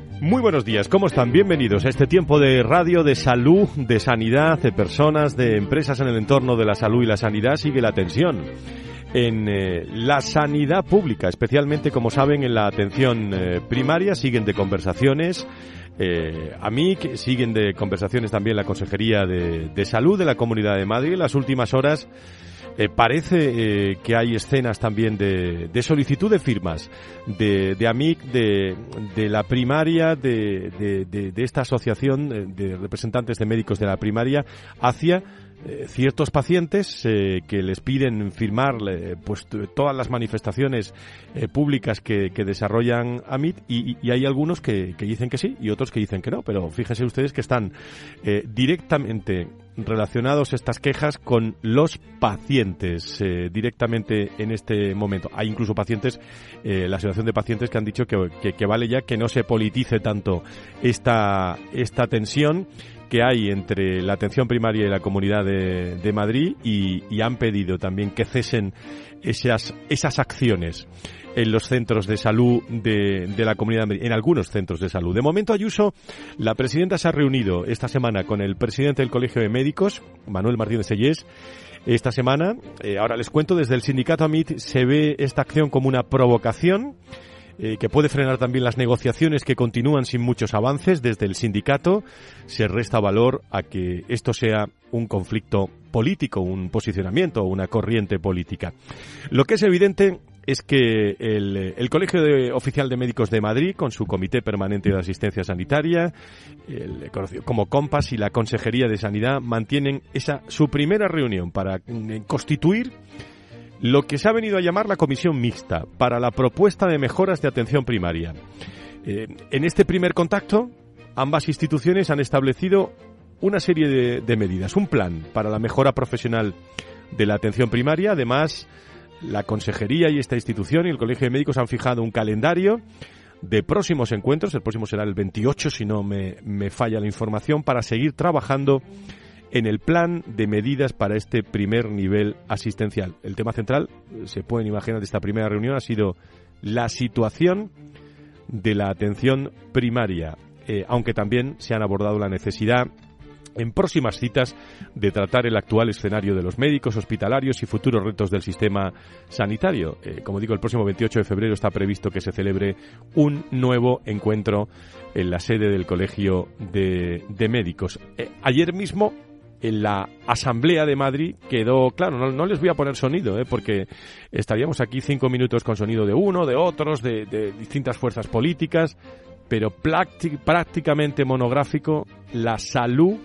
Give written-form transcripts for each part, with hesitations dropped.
Muy buenos días, ¿cómo están? Bienvenidos a este tiempo de radio, de salud, de sanidad, de personas, de empresas en el entorno de la salud y la sanidad. Sigue la tensión en la sanidad pública, especialmente, como saben, en la atención primaria. Siguen de conversaciones AMIC, siguen de conversaciones también la Consejería de Salud de la Comunidad de Madrid. En las últimas horas parece que hay escenas también de solicitud de firmas de AMIC, de la primaria, de esta asociación de representantes de médicos de la primaria hacia ciertos pacientes que les piden firmar pues todas las manifestaciones públicas que desarrollan AMIC, y hay algunos que dicen que sí y otros que dicen que no, pero fíjense ustedes que están directamente relacionados estas quejas con los pacientes directamente en este momento. Hay incluso pacientes, la asociación de pacientes, que han dicho que vale ya que no se politice tanto esta tensión que hay entre la atención primaria y la Comunidad de Madrid, y han pedido también que cesen esas acciones en los centros de salud de la Comunidad de Madrid, en algunos centros de salud. De momento, Ayuso, la presidenta, se ha reunido esta semana con el presidente del Colegio de Médicos, Manuel Martínez Sellés. Esta semana, ahora les cuento, desde el sindicato AMIT se ve esta acción como una provocación que puede frenar también las negociaciones que continúan sin muchos avances. Desde el sindicato se resta valor a que esto sea un conflicto político, un posicionamiento, una corriente política. Lo que es evidente es que el Colegio Oficial de Médicos de Madrid, con su Comité Permanente de Asistencia Sanitaria, conocido como COMPAS, y la Consejería de Sanidad mantienen su primera reunión para constituir lo que se ha venido a llamar la Comisión Mixta para la propuesta de mejoras de atención primaria. En este primer contacto, ambas instituciones han establecido una serie de medidas, un plan para la mejora profesional de la atención primaria. Además, la Consejería y esta institución y el Colegio de Médicos han fijado un calendario de próximos encuentros. El próximo será el 28, si no me falla la información, para seguir trabajando en el plan de medidas para este primer nivel asistencial. El tema central, se pueden imaginar, de esta primera reunión ha sido la situación de la atención primaria, aunque también se han abordado la necesidad en próximas citas de tratar el actual escenario de los médicos hospitalarios y futuros retos del sistema sanitario. Como digo, el próximo 28 de febrero está previsto que se celebre un nuevo encuentro en la sede del Colegio de Médicos. Ayer mismo, en la Asamblea de Madrid, quedó claro, no les voy a poner sonido, porque estaríamos aquí 5 minutos con sonido de uno, de otros, de distintas fuerzas políticas, pero prácticamente monográfico, la salud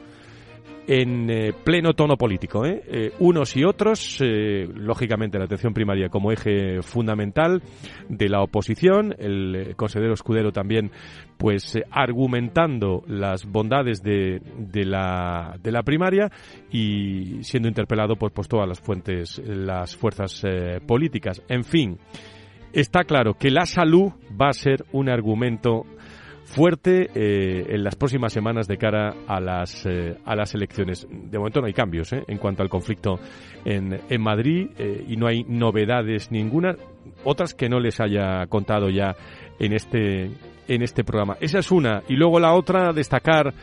en pleno tono político, unos y otros, lógicamente la atención primaria como eje fundamental de la oposición, el consejero Escudero también pues argumentando las bondades de la primaria, y siendo interpelado pues todas las fuerzas políticas. En fin, está claro que la salud va a ser un argumento fuerte en las próximas semanas de cara a las elecciones. De momento no hay cambios en cuanto al conflicto en Madrid, y no hay novedades ninguna, otras que no les haya contado ya en este programa. Esa es una. Y luego la otra, destacar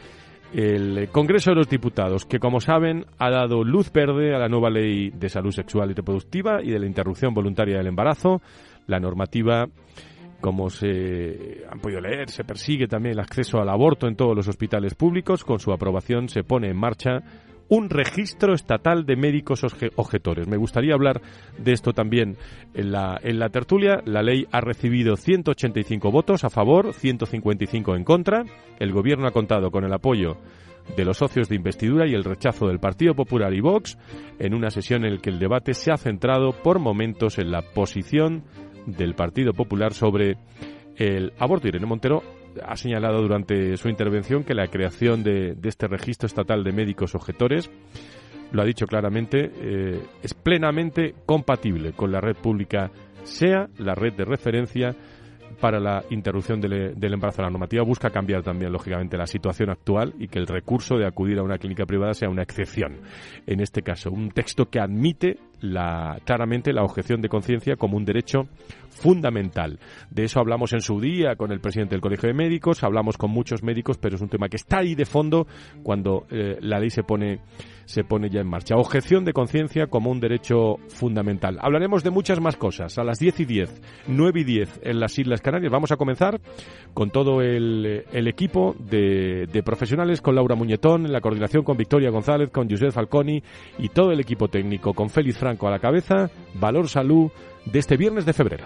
el Congreso de los Diputados, que, como saben, ha dado luz verde a la nueva ley de salud sexual y reproductiva y de la interrupción voluntaria del embarazo. La normativa, como se han podido leer, se persigue también el acceso al aborto en todos los hospitales públicos. Con su aprobación se pone en marcha un registro estatal de médicos objetores. Me gustaría hablar de esto también en la tertulia. La ley ha recibido 185 votos a favor, 155 en contra. El Gobierno ha contado con el apoyo de los socios de investidura y el rechazo del Partido Popular y Vox, en una sesión en la que el debate se ha centrado por momentos en la posición del Partido Popular sobre el aborto. Irene Montero ha señalado durante su intervención que la creación de este registro estatal de médicos objetores, lo ha dicho claramente, es plenamente compatible con la red pública, sea la red de referencia para la interrupción del embarazo. La normativa busca cambiar también, lógicamente, la situación actual y que el recurso de acudir a una clínica privada sea una excepción. En este caso, un texto que admite claramente la objeción de conciencia como un derecho fundamental. De eso hablamos en su día con el presidente del Colegio de Médicos, hablamos con muchos médicos, pero es un tema que está ahí de fondo cuando la ley se pone ya en marcha. Objeción de conciencia como un derecho fundamental. Hablaremos de muchas más cosas a las 10:10, 9:10 en las Islas Canarias. Vamos a comenzar con todo el equipo de profesionales, con Laura Muñetón en la coordinación, con Victoria González, con Josep Falconi y todo el equipo técnico, con Félix Franco a la cabeza. Valor Salud de este viernes de febrero.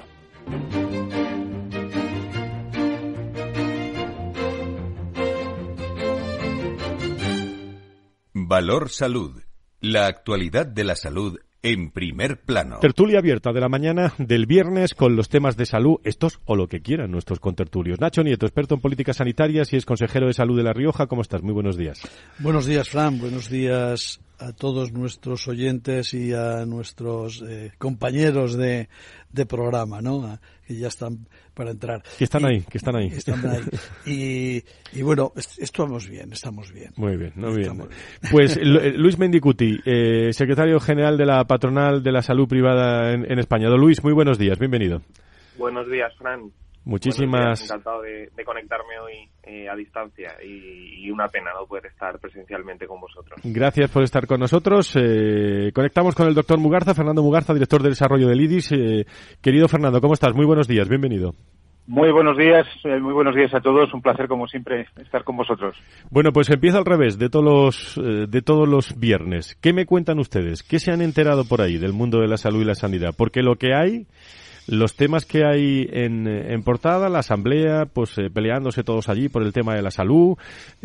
Valor Salud. La actualidad de la salud en primer plano. Tertulia abierta de la mañana del viernes con los temas de salud, estos o lo que quieran nuestros contertulios. Nacho Nieto, experto en políticas sanitarias y es consejero de salud de La Rioja. ¿Cómo estás? Muy buenos días. Buenos días, Fran. Buenos días a todos nuestros oyentes y a nuestros compañeros de programa, ¿no? Que ya están para entrar. Que están ahí. Están ahí. Y bueno, estamos bien. Muy bien, muy bien. Pues Luis Mendicuti, secretario general de la Patronal de la Salud Privada en España. Don Luis, muy buenos días, bienvenido. Buenos días, Fran. Muchísimas. Encantado de conectarme hoy a distancia y una pena no poder estar presencialmente con vosotros. Gracias por estar con nosotros. Conectamos con el doctor Mugarza, Fernando Mugarza, director de desarrollo del IDIS. Querido Fernando, ¿cómo estás? Muy buenos días, bienvenido. Muy buenos días a todos. Un placer, como siempre, estar con vosotros. Bueno, pues empiezo al revés de todos los viernes. ¿Qué me cuentan ustedes? ¿Qué se han enterado por ahí del mundo de la salud y la sanidad? Porque lo que hay, los temas que hay en portada, la asamblea, pues peleándose todos allí por el tema de la salud,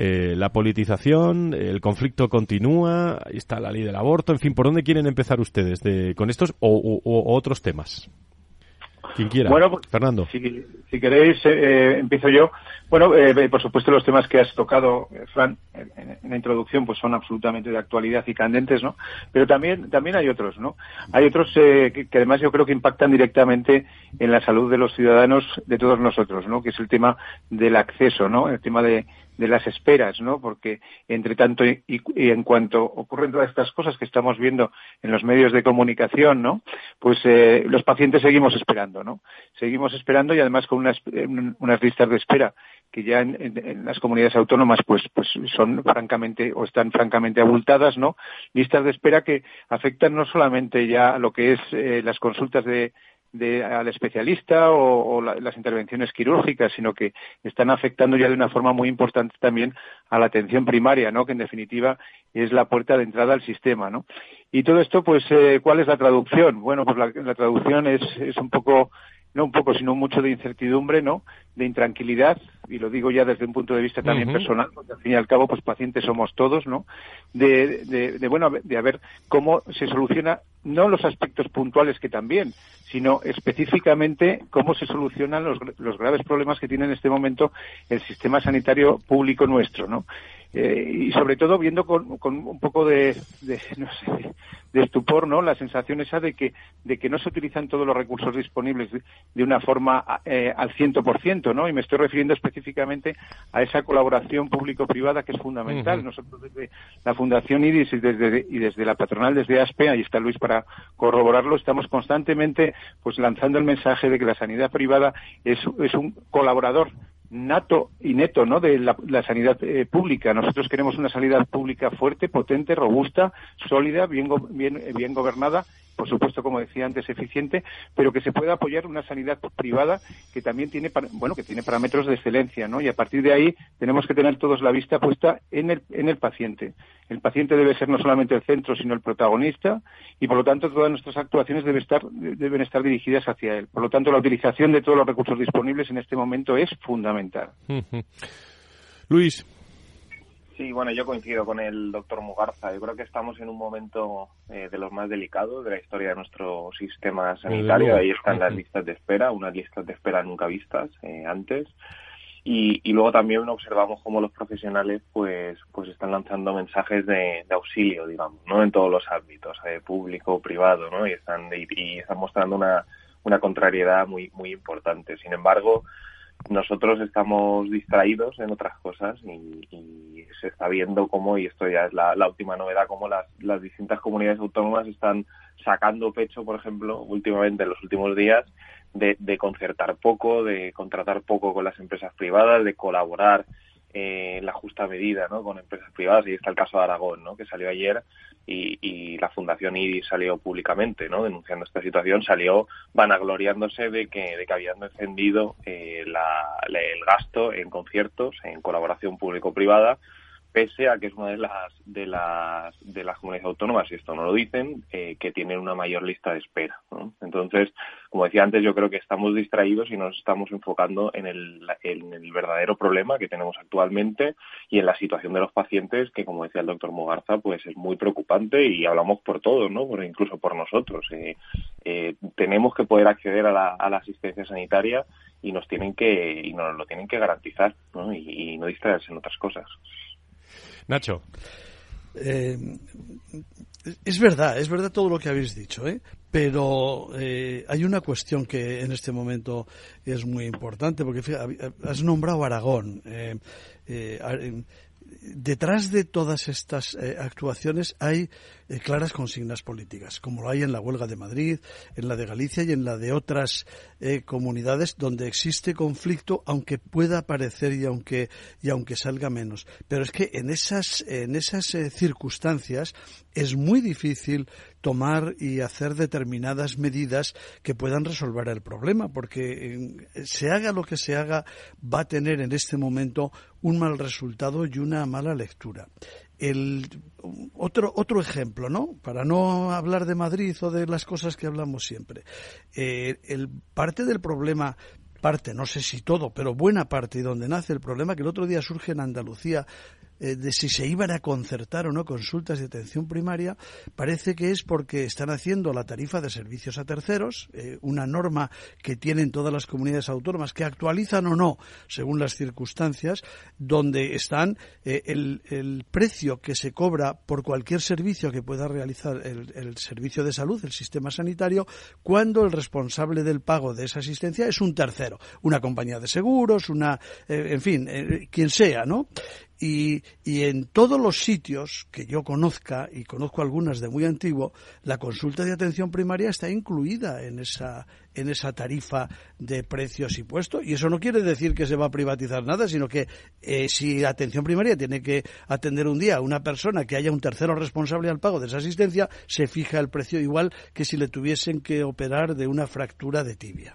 la politización, el conflicto continúa, ahí está la ley del aborto, en fin, ¿por dónde quieren empezar ustedes con estos o otros temas? Quien quiera. Bueno, pues, Fernando. Si queréis, empiezo yo. Bueno, por supuesto, los temas que has tocado, Fran, en la introducción, pues son absolutamente de actualidad y candentes, ¿no? Pero también hay otros, ¿no? Hay otros que además yo creo que impactan directamente en la salud de los ciudadanos, de todos nosotros, ¿no? Que es el tema del acceso, ¿no? El tema de las esperas, ¿no? Porque entre tanto y en cuanto ocurren todas estas cosas que estamos viendo en los medios de comunicación, ¿no? Pues los pacientes seguimos esperando, ¿no? Seguimos esperando y además con unas listas de espera que ya en las comunidades autónomas pues son francamente o están francamente abultadas, ¿no? Listas de espera que afectan no solamente ya a lo que es las consultas al especialista o las intervenciones quirúrgicas, sino que están afectando ya de una forma muy importante también a la atención primaria, ¿no? Que en definitiva es la puerta de entrada al sistema, ¿no? Y todo esto, pues, ¿cuál es la traducción? Bueno, pues la traducción es un poco, no un poco, sino mucho de incertidumbre, ¿no? De intranquilidad, y lo digo ya desde un punto de vista también personal, porque al fin y al cabo, pues pacientes somos todos, ¿no? De ver cómo se soluciona, no los aspectos puntuales que también, sino específicamente cómo se solucionan los graves problemas que tiene en este momento el sistema sanitario público nuestro, ¿no? Y sobre todo viendo con un poco de estupor, ¿no? La sensación esa de que no se utilizan todos los recursos disponibles de una forma al 100%, ¿no? Y me estoy refiriendo específicamente a esa colaboración público-privada que es fundamental. Nosotros desde la Fundación IDIS y desde la patronal, desde ASPE, ahí está Luis para corroborarlo, estamos constantemente pues lanzando el mensaje de que la sanidad privada es un colaborador nato y neto, ¿no? De la sanidad pública. Nosotros queremos una sanidad pública fuerte, potente, robusta, sólida, bien gobernada, por supuesto, como decía antes, eficiente, pero que se pueda apoyar una sanidad privada que también tiene parámetros de excelencia, ¿no? Y a partir de ahí tenemos que tener todos la vista puesta en el paciente. El paciente debe ser no solamente el centro, sino el protagonista, y por lo tanto todas nuestras actuaciones deben estar dirigidas hacia él. Por lo tanto, la utilización de todos los recursos disponibles en este momento es fundamental. Luis. Sí, bueno, yo coincido con el doctor Mugarza. Yo creo que estamos en un momento de los más delicados de la historia de nuestro sistema sanitario. Ahí están las listas de espera, unas listas de espera nunca vistas antes. Y luego también observamos cómo los profesionales pues están lanzando mensajes de auxilio, digamos, ¿no? En todos los ámbitos, público, privado, ¿no? Y están mostrando una contrariedad muy, muy importante. Sin embargo, nosotros estamos distraídos en otras cosas y se está viendo cómo, y esto ya es la última novedad, cómo las distintas comunidades autónomas están sacando pecho, por ejemplo, últimamente, en los últimos días, de concertar poco, de contratar poco con las empresas privadas, de colaborar en la justa medida, ¿no?, con empresas privadas. Y está el caso de Aragón, ¿no?, que salió ayer y la Fundación IDIS salió públicamente, ¿no?, denunciando esta situación, salió vanagloriándose de que habían descendido el gasto en conciertos, en colaboración público-privada, pese a que es una de las comunidades autónomas, y esto no lo dicen, que tienen una mayor lista de espera, ¿no? Entonces, como decía antes, yo creo que estamos distraídos y nos estamos enfocando en el verdadero problema que tenemos actualmente y en la situación de los pacientes, que, como decía el doctor Mugarza, pues es muy preocupante, y hablamos por todos, ¿no?, incluso por nosotros. Tenemos que poder acceder a la asistencia sanitaria y nos lo tienen que garantizar, ¿no?, y no distraerse en otras cosas. Nacho. Es verdad todo lo que habéis dicho, pero hay una cuestión que en este momento es muy importante, porque fíjate, has nombrado Aragón. Detrás de todas estas actuaciones hay claras consignas políticas, como lo hay en la huelga de Madrid, en la de Galicia y en la de otras comunidades donde existe conflicto, aunque pueda aparecer y aunque salga menos. Pero es que en esas circunstancias es muy difícil tomar y hacer determinadas medidas que puedan resolver el problema, porque se haga lo que se haga, va a tener en este momento un mal resultado y una mala lectura. Otro ejemplo, ¿no?, para no hablar de Madrid o de las cosas que hablamos siempre. Parte del problema, no sé si todo, pero buena parte, y donde nace el problema, que el otro día surge en Andalucía, de si se iban a concertar o no consultas de atención primaria, parece que es porque están haciendo la tarifa de servicios a terceros, una norma que tienen todas las comunidades autónomas, que actualizan o no según las circunstancias, donde están el precio que se cobra por cualquier servicio que pueda realizar el servicio de salud, el sistema sanitario, cuando el responsable del pago de esa asistencia es un tercero, una compañía de seguros, quien sea, ¿no? Y en todos los sitios que yo conozca, y conozco algunas de muy antiguo, la consulta de atención primaria está incluida en esa tarifa de precios y puestos. Y eso no quiere decir que se va a privatizar nada, sino que si la atención primaria tiene que atender un día a una persona que haya un tercero responsable al pago de esa asistencia, se fija el precio igual que si le tuviesen que operar de una fractura de tibia.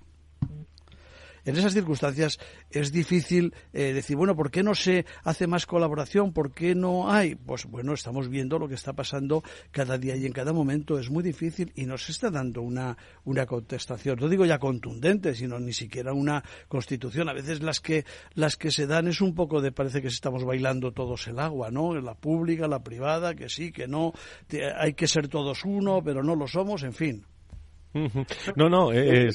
En esas circunstancias es difícil decir, bueno, ¿por qué no se hace más colaboración? ¿Por qué no hay? Pues bueno, estamos viendo lo que está pasando cada día y en cada momento. Es muy difícil y no se está dando una contestación, no digo ya contundente, sino ni siquiera una constitución. A veces las que se dan es un poco parece que estamos bailando todos el agua, ¿no? La pública, la privada, que sí, que no, hay que ser todos uno, pero no lo somos, en fin. No,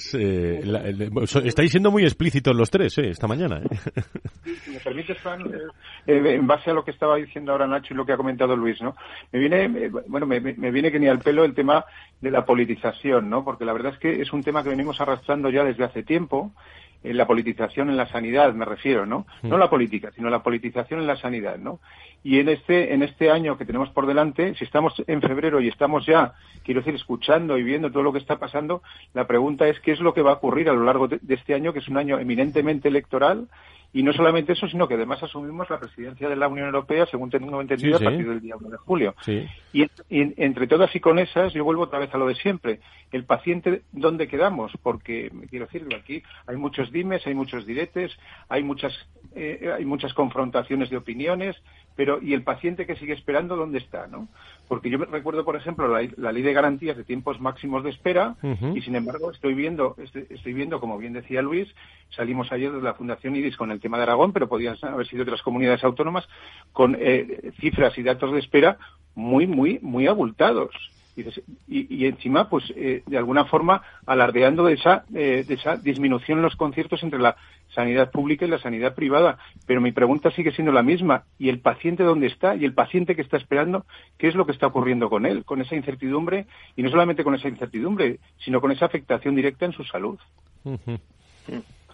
estáis siendo muy explícitos los tres, esta mañana. Si me permites, Fran, en base a lo que estaba diciendo ahora Nacho y lo que ha comentado Luis, ¿no? Me viene que ni al pelo el tema de la politización, ¿no? Porque la verdad es que es un tema que venimos arrastrando ya desde hace tiempo. La politización en la sanidad, me refiero, ¿no? No la política, sino la politización en la sanidad, ¿no? Y en este año que tenemos por delante, si estamos en febrero y estamos ya, quiero decir, escuchando y viendo todo lo que está pasando, la pregunta es qué es lo que va a ocurrir a lo largo de este año, que es un año eminentemente electoral. Y no solamente eso, sino que además asumimos la presidencia de la Unión Europea, según tengo entendido, a partir del día 1 de julio. Sí. Y entre todas y con esas, yo vuelvo otra vez a lo de siempre. El paciente, ¿dónde quedamos? Porque, quiero decirlo, aquí hay muchos dimes, hay muchos diretes, hay muchas confrontaciones de opiniones, pero ¿y el paciente que sigue esperando dónde está, no? Porque yo recuerdo, por ejemplo, la ley de garantías de tiempos máximos de espera, y sin embargo estoy viendo, como bien decía Luis, salimos ayer de la Fundación IDIS con el tema de Aragón, pero podían haber sido otras comunidades autónomas, con cifras y datos de espera muy abultados. Y encima, pues, de alguna forma, alardeando de esa disminución en los conciertos entre la sanidad pública y la sanidad privada. Pero mi pregunta sigue siendo la misma. ¿Y el paciente dónde está? ¿Y el paciente que está esperando? ¿Qué es lo que está ocurriendo con él? Con esa incertidumbre, y no solamente con esa incertidumbre, sino con esa afectación directa en su salud.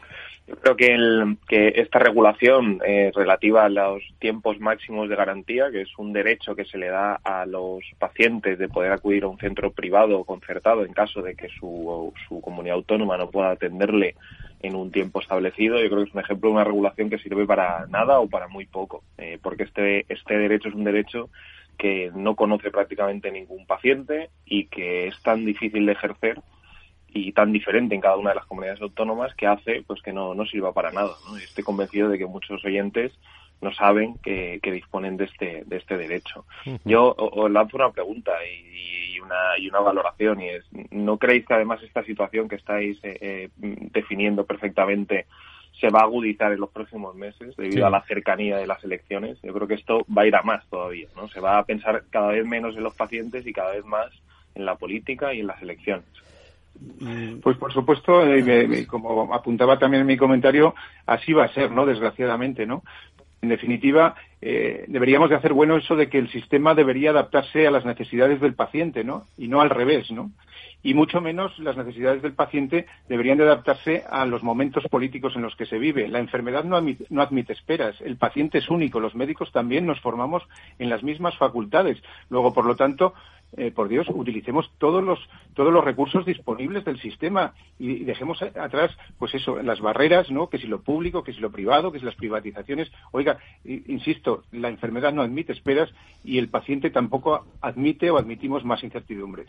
Yo creo que esta regulación relativa a los tiempos máximos de garantía, que es un derecho que se le da a los pacientes de poder acudir a un centro privado o concertado en caso de que su comunidad autónoma no pueda atenderle en un tiempo establecido, yo creo que es un ejemplo de una regulación que sirve para nada o para muy poco, porque este derecho es un derecho que no conoce prácticamente ningún paciente y que es tan difícil de ejercer y tan diferente en cada una de las comunidades autónomas que hace pues que no sirva para nada, ¿no? Y estoy convencido de que muchos oyentes no saben que disponen de este derecho. Uh-huh. Yo os lanzo una pregunta y una valoración, y es, ¿no creéis que además esta situación que estáis definiendo perfectamente se va a agudizar en los próximos meses debido a la cercanía de las elecciones? Yo creo que esto va a ir a más todavía, ¿no? Se va a pensar cada vez menos en los pacientes y cada vez más en la política y en las elecciones. Pues por supuesto, como apuntaba también en mi comentario, así va a ser, ¿no? Desgraciadamente, ¿no? En definitiva, deberíamos de hacer bueno eso de que el sistema debería adaptarse a las necesidades del paciente, ¿no? Y no al revés, ¿no? Y mucho menos las necesidades del paciente deberían de adaptarse a los momentos políticos en los que se vive. La enfermedad no admite esperas. El paciente es único. Los médicos también nos formamos en las mismas facultades. Luego, por lo tanto, por Dios, utilicemos todos los recursos disponibles del sistema y dejemos atrás, pues eso, las barreras, ¿no? Que si lo público, que si lo privado, que si las privatizaciones. Oiga, insisto, la enfermedad no admite esperas y el paciente tampoco admite o admitimos más incertidumbres.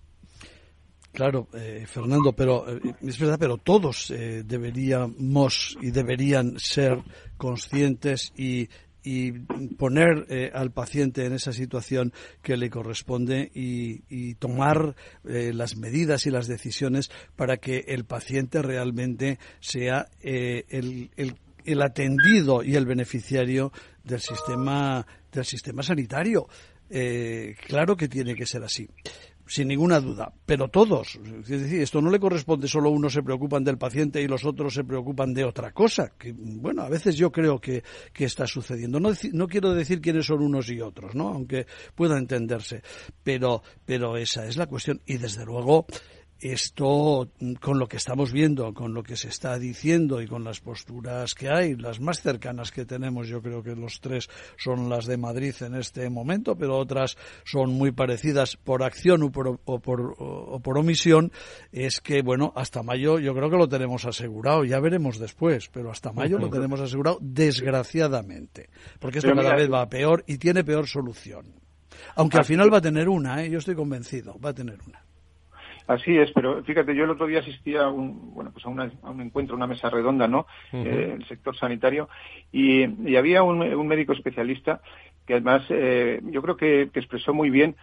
Claro, Fernando, pero es verdad, pero todos deberíamos y deberían ser conscientes y poner al paciente en esa situación que le corresponde y tomar las medidas y las decisiones para que el paciente realmente sea el atendido y el beneficiario del sistema sanitario. Claro que tiene que ser así. Sin ninguna duda, pero todos, es decir, esto no le corresponde solo unos se preocupan del paciente y los otros se preocupan de otra cosa, que bueno, a veces yo creo que está sucediendo. No quiero decir quiénes son unos y otros, ¿no? Aunque pueda entenderse, pero esa es la cuestión y desde luego esto, con lo que estamos viendo, con lo que se está diciendo y con las posturas que hay, las más cercanas que tenemos, yo creo que los tres son las de Madrid en este momento, pero otras son muy parecidas por acción o por omisión, es que, bueno, hasta mayo yo creo que lo tenemos asegurado, ya veremos después, pero hasta mayo lo tenemos asegurado, desgraciadamente, porque esto cada vez va a peor y tiene peor solución. Aunque al final va a tener una, yo estoy convencido, va a tener una. Así es, pero fíjate, yo el otro día asistí a un encuentro, una mesa redonda, ¿no? Uh-huh. El sector sanitario, y había un médico especialista que además yo creo que expresó muy bien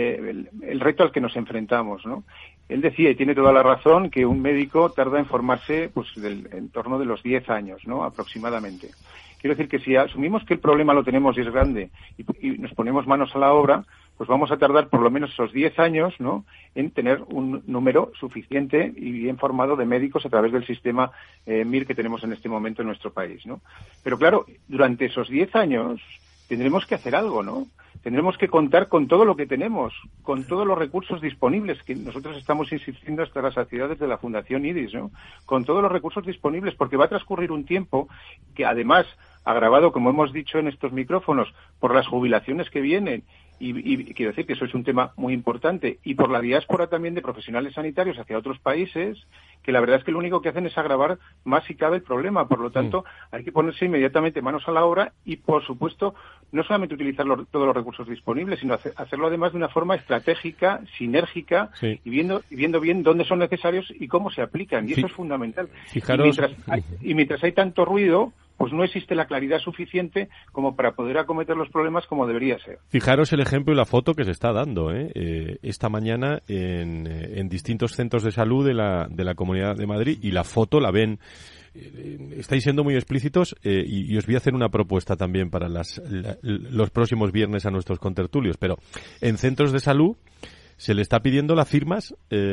el reto al que nos enfrentamos, ¿no? Él decía, y tiene toda la razón, que un médico tarda en formarse pues en torno de los 10 años, ¿no? Aproximadamente. Quiero decir que si asumimos que el problema lo tenemos y es grande y nos ponemos manos a la obra, pues vamos a tardar por lo menos esos 10 años, ¿no?, en tener un número suficiente y bien formado de médicos a través del sistema MIR que tenemos en este momento en nuestro país, ¿no? Pero claro, durante esos 10 años tendremos que hacer algo, ¿no? Tendremos que contar con todo lo que tenemos, con todos los recursos disponibles, que nosotros estamos insistiendo hasta la saciedad desde la Fundación IRIS, ¿no? Con todos los recursos disponibles, porque va a transcurrir un tiempo que además, agravado, como hemos dicho en estos micrófonos, por las jubilaciones que vienen, y quiero decir que eso es un tema muy importante, y por la diáspora también de profesionales sanitarios hacia otros países, que la verdad es que lo único que hacen es agravar más si cabe el problema. Por lo tanto, hay que ponerse inmediatamente manos a la obra y, por supuesto, no solamente utilizar todos los recursos disponibles, sino hacerlo además de una forma estratégica, sinérgica, sí, y viendo bien dónde son necesarios y cómo se aplican. Y eso es fundamental. Fijaros... Y mientras hay tanto ruido, pues no existe la claridad suficiente como para poder acometer los problemas como debería ser. Fijaros el ejemplo y la foto que se está dando esta mañana en distintos centros de salud de la Comunidad de Madrid, y la foto la ven. Estáis siendo muy explícitos y os voy a hacer una propuesta también para los próximos viernes a nuestros contertulios, pero en centros de salud se le está pidiendo las firmas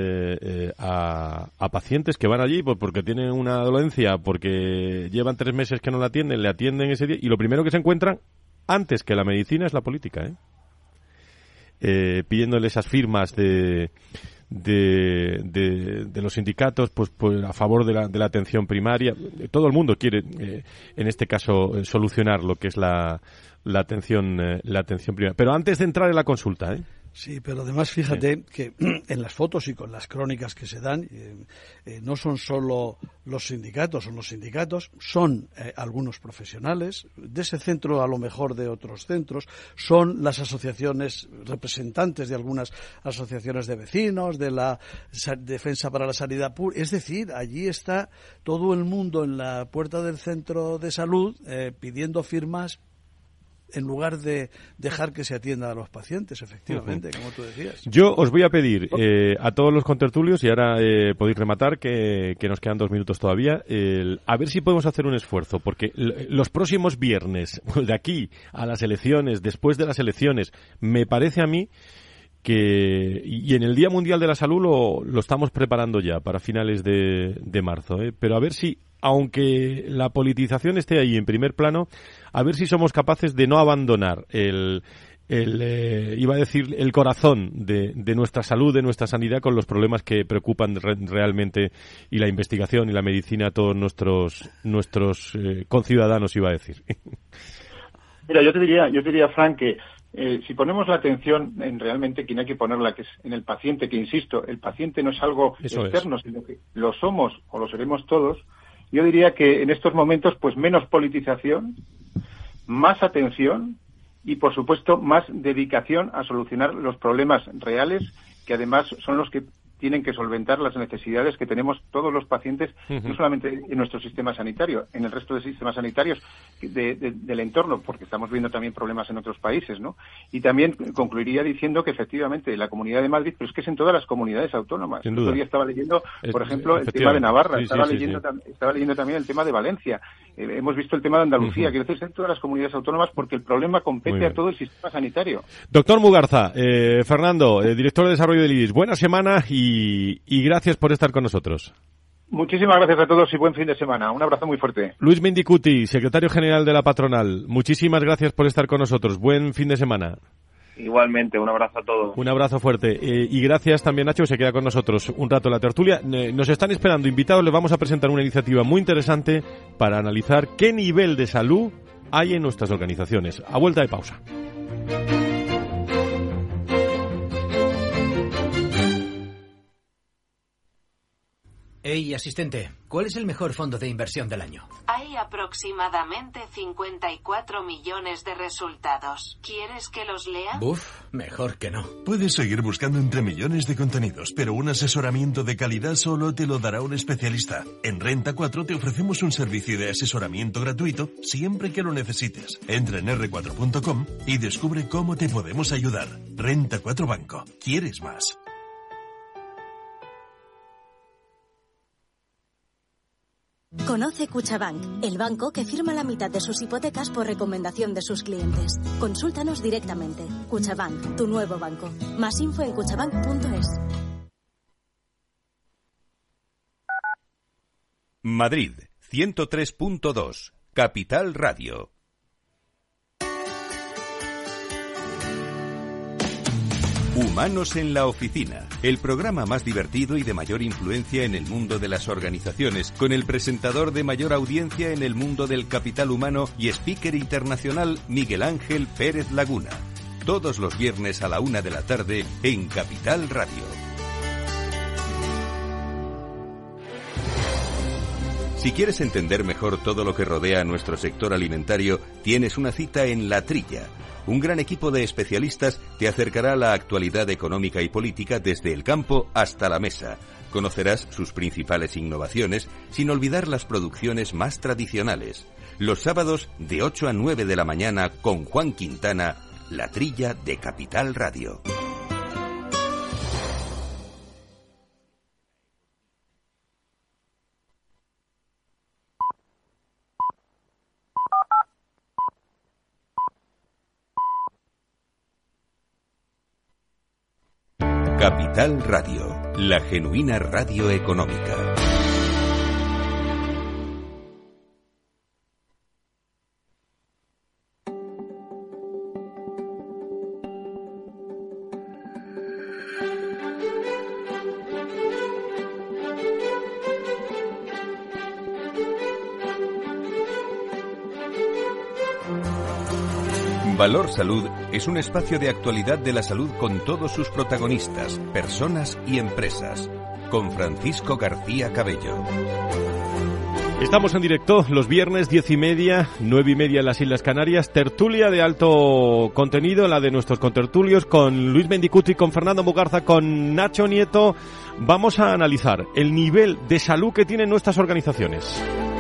a pacientes que van allí porque tienen una dolencia, porque llevan 3 meses que no la atienden, le atienden ese día, y lo primero que se encuentran antes que la medicina es la política, pidiéndole esas firmas de de los sindicatos, pues a favor de la atención primaria. Todo el mundo quiere, en este caso, solucionar lo que es la atención primaria. Pero antes de entrar en la consulta, Sí, pero además fíjate que en las fotos y con las crónicas que se dan, no son solo los sindicatos, son algunos profesionales de ese centro, a lo mejor de otros centros, son las asociaciones, representantes de algunas asociaciones de vecinos, de la Defensa para la Sanidad Pública. Es decir, allí está todo el mundo en la puerta del centro de salud pidiendo firmas, en lugar de dejar que se atienda a los pacientes, efectivamente, como tú decías. Yo os voy a pedir a todos los contertulios, y ahora podéis rematar, que nos quedan 2 minutos todavía, a ver si podemos hacer un esfuerzo, porque los próximos viernes, de aquí a las elecciones, después de las elecciones, me parece a mí que, y en el Día Mundial de la Salud lo estamos preparando ya para finales de marzo, pero a ver si, aunque la politización esté ahí en primer plano, a ver si somos capaces de no abandonar el corazón de nuestra salud, de nuestra sanidad, con los problemas que preocupan realmente, y la investigación y la medicina a todos nuestros conciudadanos, iba a decir. Mira, yo te diría, Frank, que si ponemos la atención en realmente quien hay que ponerla, que es en el paciente, que insisto, el paciente no es algo externo, sino que lo somos o lo seremos todos. Yo diría que en estos momentos, pues menos politización, más atención y, por supuesto, más dedicación a solucionar los problemas reales, que además son los que tienen que solventar las necesidades que tenemos todos los pacientes, no solamente en nuestro sistema sanitario, en el resto de sistemas sanitarios del entorno, porque estamos viendo también problemas en otros países, ¿no? Y también concluiría diciendo que efectivamente la Comunidad de Madrid, pero es que es en todas las comunidades autónomas. El otro día estaba leyendo, por ejemplo, el tema de Navarra, estaba leyendo también el tema de Valencia, hemos visto el tema de Andalucía, quiero decir, en todas las comunidades autónomas, porque el problema compete a todo el sistema sanitario. Doctor Mugarza, Fernando, director de Desarrollo del IRIS, buena semana y gracias por estar con nosotros. Muchísimas gracias a todos y buen fin de semana. Un abrazo muy fuerte. Luis Mendicuti, secretario general de la patronal, muchísimas gracias por estar con nosotros. Buen fin de semana. Igualmente, un abrazo a todos. Un abrazo fuerte. Y gracias también, Nacho, que se queda con nosotros un rato en la tertulia. Nos están esperando invitados, les vamos a presentar una iniciativa muy interesante para analizar qué nivel de salud hay en nuestras organizaciones. A vuelta de pausa. Hey, asistente, ¿cuál es el mejor fondo de inversión del año? Hay aproximadamente 54 millones de resultados. ¿Quieres que los lea? Buf, mejor que no. Puedes seguir buscando entre millones de contenidos, pero un asesoramiento de calidad solo te lo dará un especialista. En Renta 4 te ofrecemos un servicio de asesoramiento gratuito siempre que lo necesites. Entra en r4.com y descubre cómo te podemos ayudar. Renta 4 Banco. ¿Quieres más? Conoce Cuchabank, el banco que firma la mitad de sus hipotecas por recomendación de sus clientes. Consúltanos directamente. Cuchabank, tu nuevo banco. Más info en cuchabank.es. Madrid, 103.2, Capital Radio. Humanos en la Oficina, el programa más divertido y de mayor influencia en el mundo de las organizaciones, con el presentador de mayor audiencia en el mundo del capital humano y speaker internacional Miguel Ángel Pérez Laguna. Todos los viernes a la 1 de la tarde en Capital Radio. Si quieres entender mejor todo lo que rodea a nuestro sector alimentario, tienes una cita en La Trilla. Un gran equipo de especialistas te acercará a la actualidad económica y política desde el campo hasta la mesa. Conocerás sus principales innovaciones, sin olvidar las producciones más tradicionales. Los sábados de 8 a 9 de la mañana con Juan Quintana, La Trilla de Capital Radio. Capital Radio, la genuina radio económica. Valor Salud es un espacio de actualidad de la salud con todos sus protagonistas, personas y empresas. Con Francisco García Cabello. Estamos en directo los viernes 10:30, 9:30 en las Islas Canarias. Tertulia de alto contenido, la de nuestros contertulios, con Luis Mendicuti, con Fernando Mugarza, con Nacho Nieto. Vamos a analizar el nivel de salud que tienen nuestras organizaciones.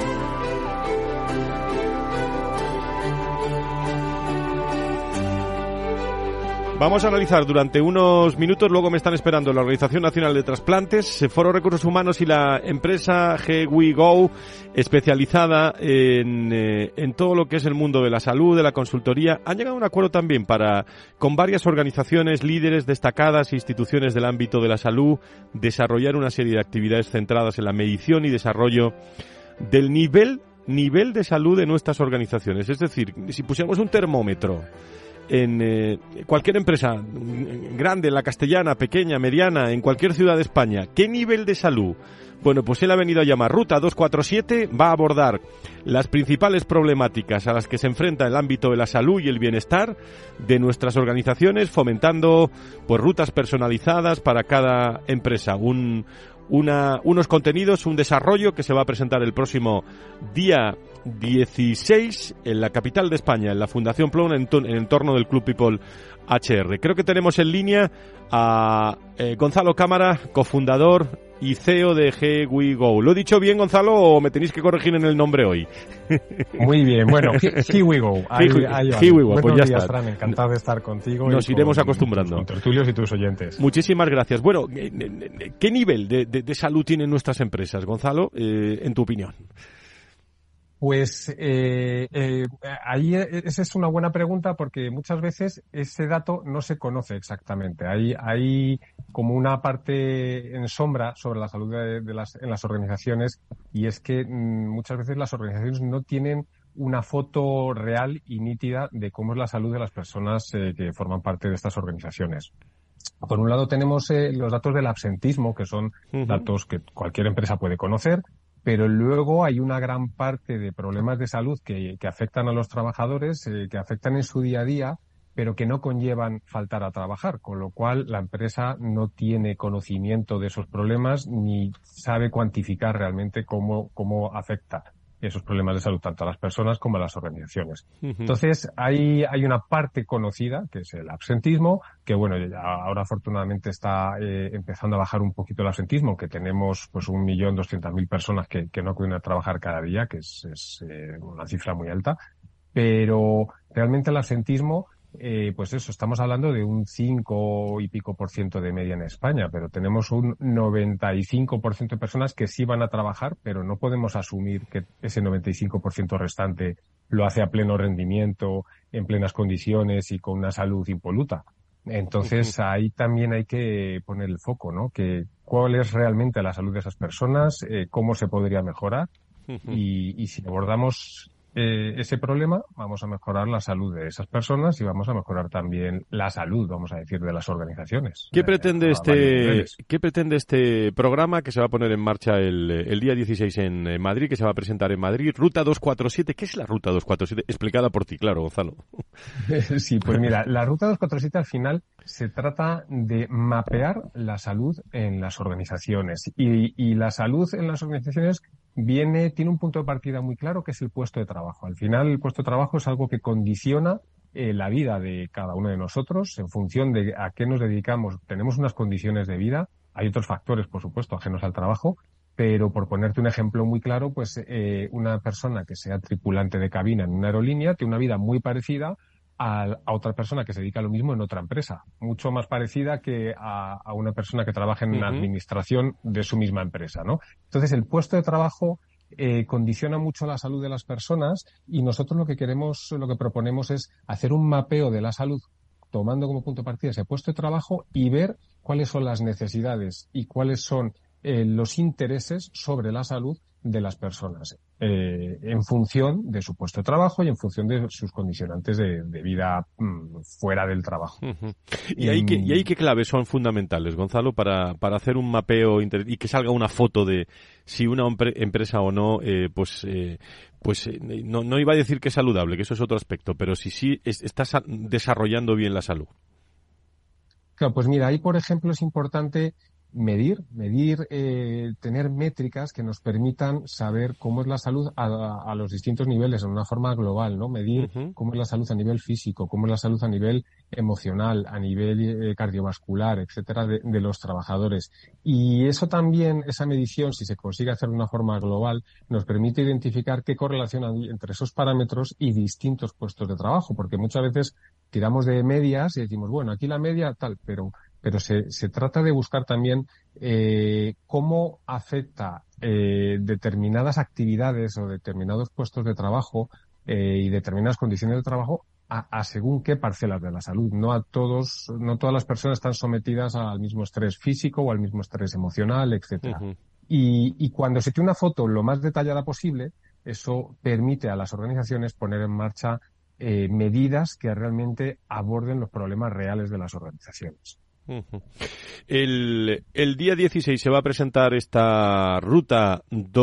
Vamos a analizar durante unos minutos, luego me están esperando la Organización Nacional de Trasplantes, Foro Recursos Humanos y la empresa HeWeGo, especializada en todo lo que es el mundo de la salud, de la consultoría. Han llegado a un acuerdo también con varias organizaciones, líderes destacadas, instituciones del ámbito de la salud, desarrollar una serie de actividades centradas en la medición y desarrollo del nivel de salud de nuestras organizaciones. Es decir, si pusiéramos un termómetro en cualquier empresa grande, la castellana, pequeña, mediana, en cualquier ciudad de España, ¿qué nivel de salud? Bueno, pues él ha venido a llamar Ruta 247, va a abordar las principales problemáticas a las que se enfrenta el ámbito de la salud y el bienestar de nuestras organizaciones, fomentando pues rutas personalizadas para cada empresa, unos contenidos, un desarrollo que se va a presentar el próximo día 16 en la capital de España, en la Fundación Plon, en entorno del Club People HR. Creo que tenemos en línea a Gonzalo Cámara, cofundador y CEO de HeWeGo. ¿Lo he dicho bien, Gonzalo, o me tenéis que corregir en el nombre hoy? Muy bien, bueno, HeWeGo. HeWeGo, pues ya días, está. Fran, encantado de estar contigo. Nos iremos acostumbrando. Con tertulios y tus oyentes. Muchísimas gracias. Bueno, ¿qué nivel de salud tienen nuestras empresas, Gonzalo, en tu opinión? Pues ahí esa es una buena pregunta, porque muchas veces ese dato no se conoce exactamente. Hay como una parte en sombra sobre la salud en las organizaciones, y es que muchas veces las organizaciones no tienen una foto real y nítida de cómo es la salud de las personas que forman parte de estas organizaciones. Por un lado tenemos los datos del absentismo, que son datos que cualquier empresa puede conocer, pero luego hay una gran parte de problemas de salud que afectan a los trabajadores, que afectan en su día a día, pero que no conllevan faltar a trabajar, con lo cual la empresa no tiene conocimiento de esos problemas ni sabe cuantificar realmente cómo afecta esos problemas de salud tanto a las personas como a las organizaciones. Entonces, hay una parte conocida, que es el absentismo, que bueno, ahora afortunadamente está empezando a bajar un poquito el absentismo, que tenemos pues 1.200.000 personas que no acuden a trabajar cada día, que es una cifra muy alta, pero realmente el absentismo, pues eso, estamos hablando de un 5 y pico % de media en España, pero tenemos un 95% de personas que sí van a trabajar, pero no podemos asumir que ese 95% restante lo hace a pleno rendimiento, en plenas condiciones y con una salud impoluta. Entonces ahí también hay que poner el foco, ¿no? Que cuál es realmente la salud de esas personas, cómo se podría mejorar, y si abordamos ese problema, vamos a mejorar la salud de esas personas y vamos a mejorar también la salud, vamos a decir, de las organizaciones. ¿Qué pretende este programa que se va a poner en marcha el día 16 en Madrid, que se va a presentar en Madrid? Ruta 247. ¿Qué es la Ruta 247? Explicada por ti, claro, Gonzalo. Sí, pues mira, la Ruta 247 al final se trata de mapear la salud en las organizaciones, y la salud en las organizaciones tiene un punto de partida muy claro, que es el puesto de trabajo. Al final, el puesto de trabajo es algo que condiciona la vida de cada uno de nosotros en función de a qué nos dedicamos. Tenemos unas condiciones de vida, hay otros factores, por supuesto, ajenos al trabajo, pero por ponerte un ejemplo muy claro, pues una persona que sea tripulante de cabina en una aerolínea tiene una vida muy parecida a otra persona que se dedica a lo mismo en otra empresa, mucho más parecida que a una persona que trabaja en la administración de su misma empresa, ¿no? Entonces, el puesto de trabajo condiciona mucho la salud de las personas, y nosotros lo que proponemos es hacer un mapeo de la salud tomando como punto de partida ese puesto de trabajo y ver cuáles son las necesidades y cuáles son los intereses sobre la salud de las personas, en función de su puesto de trabajo y en función de sus condicionantes de vida fuera del trabajo. Uh-huh. ¿Y ahí qué claves son fundamentales, Gonzalo, para hacer un mapeo y que salga una foto de si una empresa o no, no iba a decir que es saludable, que eso es otro aspecto, pero si estás desarrollando bien la salud? Claro, pues mira, ahí por ejemplo es importante medir, tener métricas que nos permitan saber cómo es la salud a los distintos niveles, en una forma global, ¿no? Medir cómo es la salud a nivel físico, cómo es la salud a nivel emocional, a nivel cardiovascular, etcétera, de los trabajadores. Y eso también, esa medición, si se consigue hacer de una forma global, nos permite identificar qué correlación hay entre esos parámetros y distintos puestos de trabajo, porque muchas veces tiramos de medias y decimos, bueno, aquí la media tal, pero se trata de buscar también cómo afecta determinadas actividades o determinados puestos de trabajo y determinadas condiciones de trabajo a según qué parcelas de la salud. No todas las personas están sometidas al mismo estrés físico o al mismo estrés emocional, etcétera. Uh-huh. Y cuando se tiene una foto lo más detallada posible, eso permite a las organizaciones poner en marcha medidas que realmente aborden los problemas reales de las organizaciones. Uh-huh. El día 16 se va a presentar esta ruta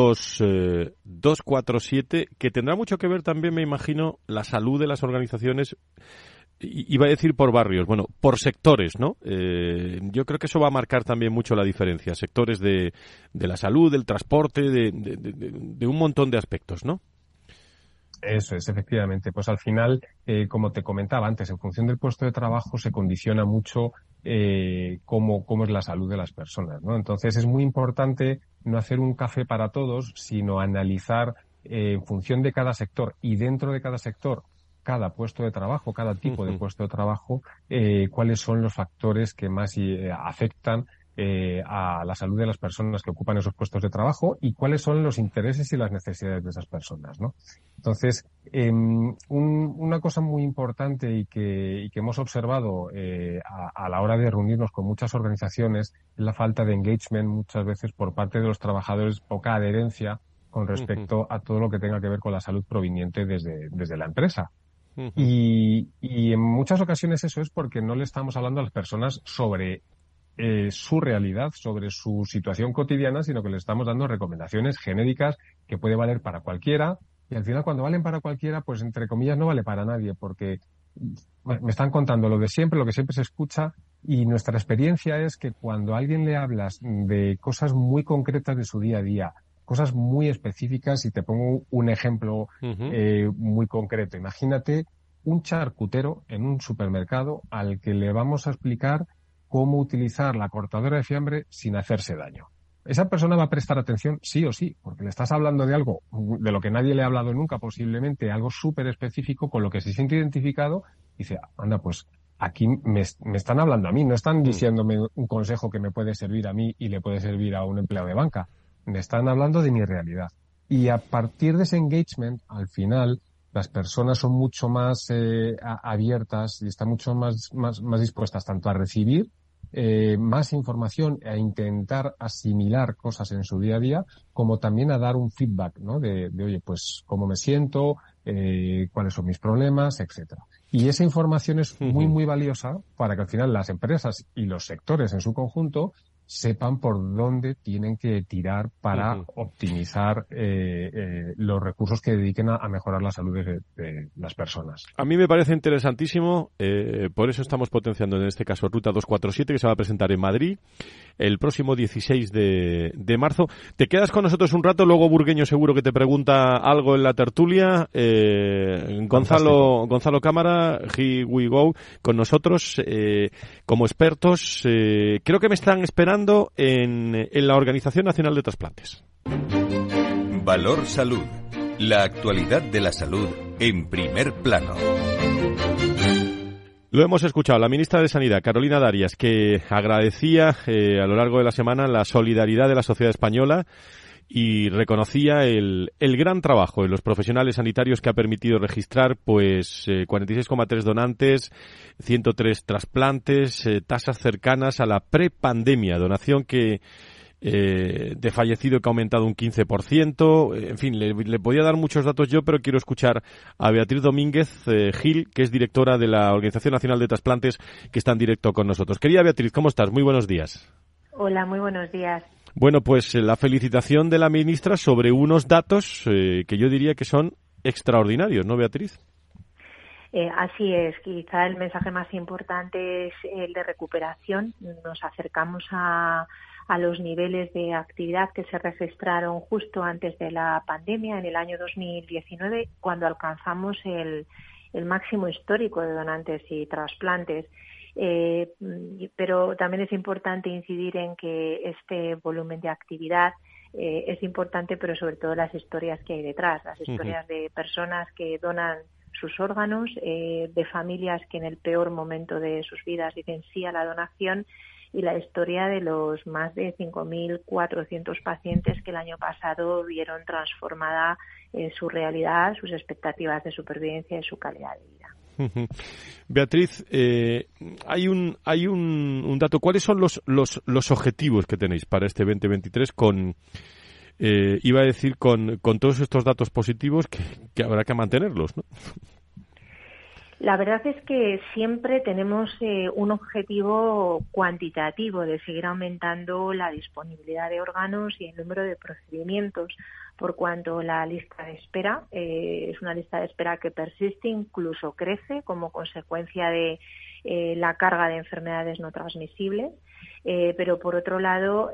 247, que tendrá mucho que ver también, me imagino, la salud de las organizaciones, iba a decir por barrios, bueno, por sectores, ¿no? Yo creo que eso va a marcar también mucho la diferencia, sectores de la salud, del transporte, de un montón de aspectos, ¿no? Eso es, efectivamente. Pues al final, como te comentaba antes, en función del puesto de trabajo se condiciona mucho cómo es la salud de las personas, ¿no? Entonces es muy importante no hacer un café para todos, sino analizar en función de cada sector y dentro de cada sector, cada puesto de trabajo, cada tipo de puesto de trabajo, cuáles son los factores que más afectan a la salud de las personas que ocupan esos puestos de trabajo y cuáles son los intereses y las necesidades de esas personas, ¿no? Entonces, una cosa muy importante y que hemos observado a la hora de reunirnos con muchas organizaciones es la falta de engagement muchas veces por parte de los trabajadores, poca adherencia con respecto a todo lo que tenga que ver con la salud proveniente desde la empresa. Y en muchas ocasiones eso es porque no le estamos hablando a las personas sobre su realidad, sobre su situación cotidiana, sino que le estamos dando recomendaciones genéricas que puede valer para cualquiera, y al final cuando valen para cualquiera, pues entre comillas no vale para nadie, porque me están contando lo de siempre, lo que siempre se escucha, y nuestra experiencia es que cuando a alguien le hablas de cosas muy concretas de su día a día, cosas muy específicas, y te pongo un ejemplo muy concreto. Imagínate un charcutero en un supermercado al que le vamos a explicar cómo utilizar la cortadora de fiambre sin hacerse daño. Esa persona va a prestar atención sí o sí, porque le estás hablando de algo de lo que nadie le ha hablado nunca, posiblemente algo súper específico con lo que se siente identificado, y dice, anda, pues aquí me están hablando a mí, no están diciéndome un consejo que me puede servir a mí y le puede servir a un empleado de banca, me están hablando de mi realidad. Y a partir de ese engagement, al final, las personas son mucho más abiertas y están mucho más dispuestas tanto a recibir más información, a intentar asimilar cosas en su día a día, como también a dar un feedback, ¿no? De oye, pues cómo me siento, cuáles son mis problemas, etcétera. Y esa información es muy, muy valiosa para que al final las empresas y los sectores en su conjunto sepan por dónde tienen que tirar para optimizar los recursos que dediquen a mejorar la salud de las personas. A mí me parece interesantísimo, por eso estamos potenciando en este caso Ruta 247, que se va a presentar en Madrid el próximo 16 de marzo. Te quedas con nosotros un rato, luego Burgueño seguro que te pregunta algo en la tertulia. Gonzalo Cámara, Here We Go, con nosotros como expertos. Creo que me están esperando en la Organización Nacional de Trasplantes. Valor Salud. La actualidad de la salud en primer plano. Lo hemos escuchado, la ministra de Sanidad, Carolina Darias, que agradecía a lo largo de la semana la solidaridad de la sociedad española y reconocía el gran trabajo de los profesionales sanitarios que ha permitido registrar 46,3 donantes, 103 trasplantes, tasas cercanas a la prepandemia, donación que de fallecido que ha aumentado un 15%. En fin, le podía dar muchos datos yo, pero quiero escuchar a Beatriz Domínguez Gil, que es directora de la Organización Nacional de Trasplantes, que está en directo con nosotros. Querida Beatriz, ¿cómo estás? Muy buenos días. Hola, muy buenos días. Bueno, pues la felicitación de la ministra sobre unos datos que yo diría que son extraordinarios, ¿no, Beatriz? Así es, quizá el mensaje más importante es el de recuperación. Nos acercamos a los niveles de actividad que se registraron justo antes de la pandemia, en el año 2019, cuando alcanzamos el máximo histórico de donantes y trasplantes. Pero también es importante incidir en que este volumen de actividad es importante, pero sobre todo las historias que hay detrás, las historias de personas que donan sus órganos, de familias que en el peor momento de sus vidas dicen sí a la donación, y la historia de los más de 5.400 pacientes que el año pasado vieron transformada su realidad, sus expectativas de supervivencia y su calidad de vida. Beatriz, hay un dato. ¿Cuáles son los objetivos que tenéis para este 2023 con todos estos datos positivos que habrá que mantenerlos, ¿no? La verdad es que siempre tenemos un objetivo cuantitativo de seguir aumentando la disponibilidad de órganos y el número de procedimientos, por cuanto la lista de espera es una lista de espera que persiste, incluso crece como consecuencia de la carga de enfermedades no transmisibles. Pero por otro lado,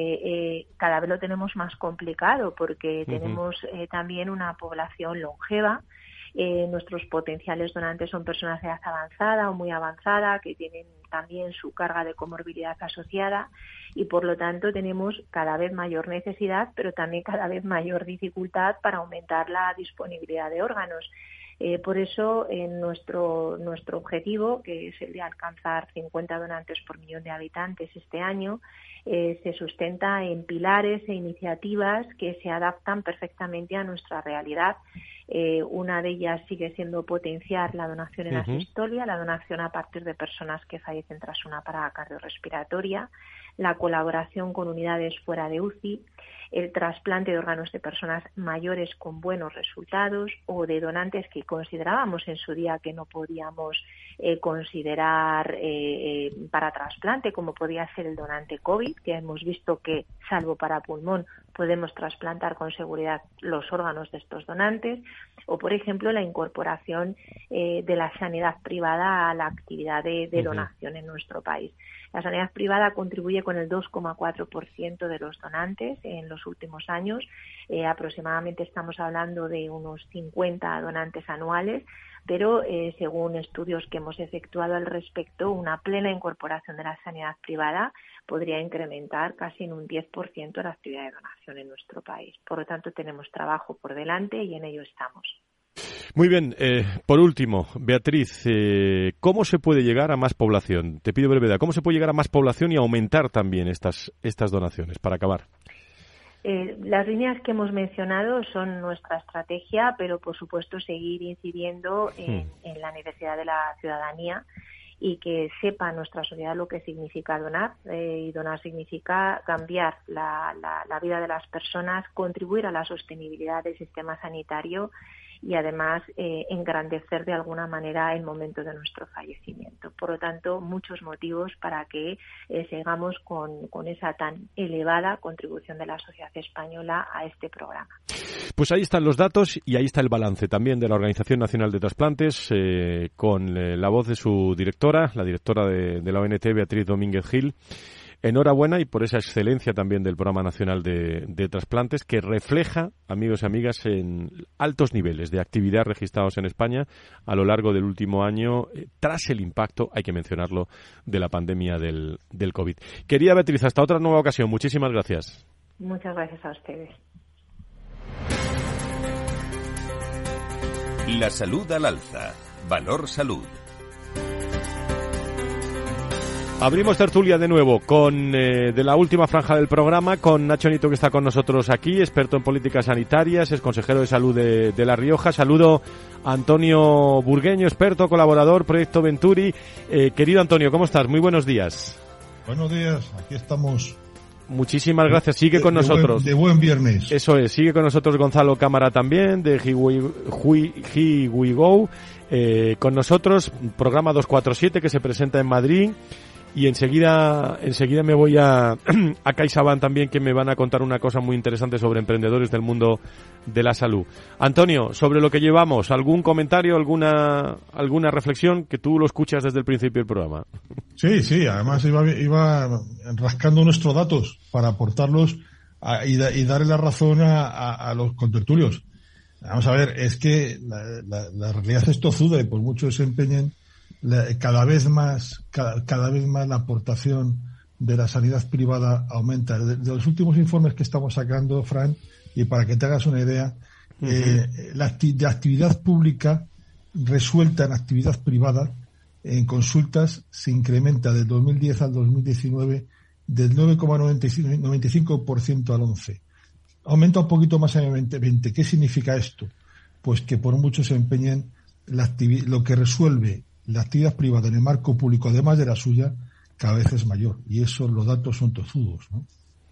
cada vez lo tenemos más complicado porque tenemos también una población longeva. Nuestros potenciales donantes son personas de edad avanzada o muy avanzada que tienen también su carga de comorbilidad asociada y por lo tanto tenemos cada vez mayor necesidad, pero también cada vez mayor dificultad para aumentar la disponibilidad de órganos. Por eso, nuestro objetivo, que es el de alcanzar 50 donantes por millón de habitantes este año, se sustenta en pilares e iniciativas que se adaptan perfectamente a nuestra realidad. Una de ellas sigue siendo potenciar la donación en asistolia, la donación a partir de personas que fallecen tras una parada cardiorrespiratoria, la colaboración con unidades fuera de UCI, el trasplante de órganos de personas mayores con buenos resultados o de donantes que considerábamos en su día que no podíamos considerar para trasplante, como podía ser el donante COVID, que hemos visto que, salvo para pulmón, podemos trasplantar con seguridad los órganos de estos donantes, o, por ejemplo, la incorporación de la sanidad privada a la actividad de donación en nuestro país. La sanidad privada contribuye con el 2,4% de los donantes en los últimos años. Aproximadamente estamos hablando de unos 50 donantes anuales, pero según estudios que hemos efectuado al respecto, una plena incorporación de la sanidad privada podría incrementar casi en un 10% la actividad de donación en nuestro país. Por lo tanto, tenemos trabajo por delante y en ello estamos. Muy bien, por último, Beatriz, ¿cómo se puede llegar a más población? Te pido brevedad, ¿cómo se puede llegar a más población y aumentar también estas donaciones, para acabar? Las líneas que hemos mencionado son nuestra estrategia, pero por supuesto seguir incidiendo en la necesidad de la ciudadanía y que sepa nuestra sociedad lo que significa donar. Y donar significa cambiar la vida de las personas, contribuir a la sostenibilidad del sistema sanitario y además engrandecer de alguna manera el momento de nuestro fallecimiento. Por lo tanto, muchos motivos para que sigamos con esa tan elevada contribución de la sociedad española a este programa. Pues ahí están los datos y ahí está el balance también de la Organización Nacional de Trasplantes, con la voz de su directora, la directora de la ONT, Beatriz Domínguez Gil. Enhorabuena y por esa excelencia también del Programa Nacional de Trasplantes, que refleja, amigos y amigas, en altos niveles de actividad registrados en España a lo largo del último año, tras el impacto, hay que mencionarlo, de la pandemia del COVID. Querida Beatriz, hasta otra nueva ocasión. Muchísimas gracias. Muchas gracias a ustedes. La salud al alza. Valor Salud. Abrimos tertulia de nuevo con de la última franja del programa con Nacho Nieto, que está con nosotros aquí, experto en políticas sanitarias, es consejero de salud de La Rioja. Saludo a Antonio Burgueño, experto, colaborador, Proyecto Venturi. Querido Antonio, ¿cómo estás? Muy buenos días. Buenos días, aquí estamos Muchísimas gracias. Sigue con nosotros. De buen viernes. Eso es. Sigue con nosotros Gonzalo Cámara también, de Here We Go. Con nosotros, programa 247 que se presenta en Madrid. Y enseguida me voy a CaixaBank también, que me van a contar una cosa muy interesante sobre emprendedores del mundo de la salud. Antonio, sobre lo que llevamos, ¿algún comentario, alguna reflexión? Que tú lo escuchas desde el principio del programa. Sí, además iba rascando nuestros datos para aportarlos y darle la razón a los contertulios. Vamos a ver, es que la realidad es tozuda y por mucho que se empeñen, cada vez más la aportación de la sanidad privada aumenta. De los últimos informes que estamos sacando, Fran, y para que te hagas una idea, la actividad pública resuelta en actividad privada en consultas se incrementa del 2010 al 2019 del 9,95% al 11%. Aumenta un poquito más en el 2020. ¿Qué significa esto? Pues que por mucho se empeñen lo que resuelve la actividad privada en el marco público, además de la suya, cada vez es mayor. Y eso, los datos son tozudos, ¿no?